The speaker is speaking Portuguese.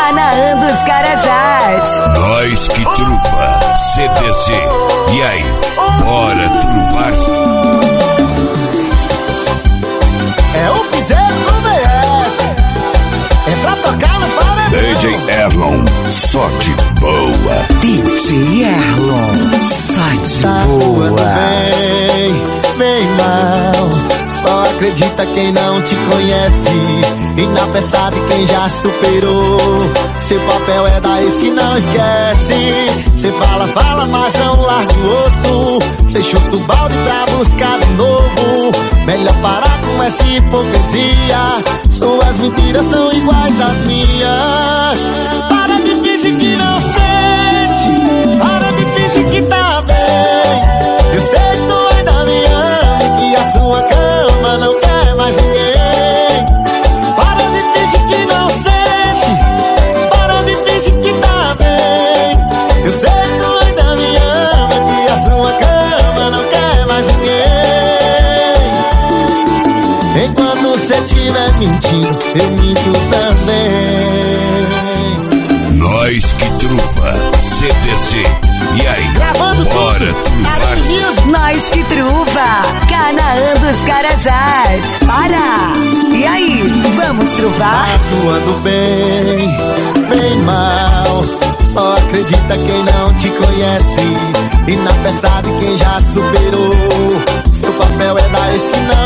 Canaã dos Carajás. Nós que truva, CDC. E aí, bora truvar? É o piseiro do VS. É pra tocar no paredão. DJ Erlon, só de boa. DJ Erlon, só de boa. Bem, bem mal. Só acredita quem não te conhece e na peça de quem já superou. Seu papel é da ex que não esquece. Cê fala, fala, mas não larga o osso. Cê chuta o balde pra buscar de novo. Melhor parar com essa hipocrisia. Suas mentiras são iguais às minhas. Para de fingir que não sente. Para de fingir que tá bem. Eu sei que tu ainda me ama e que a sua cama não quer mais ninguém. Para de fingir que não sente. Para de fingir que tá bem. Eu sei que tu ainda me ama e que a sua cama não quer mais ninguém. Enquanto você estiver mentindo, eu minto também. Nós que truva, CDC. E aí, bora truvar? Nós que truva, Canaã dos Carajás. Para! E aí, vamos truvar? Atuando bem, bem mal. Só acredita quem não te conhece e na peça de quem já superou. Seu papel é da ex que não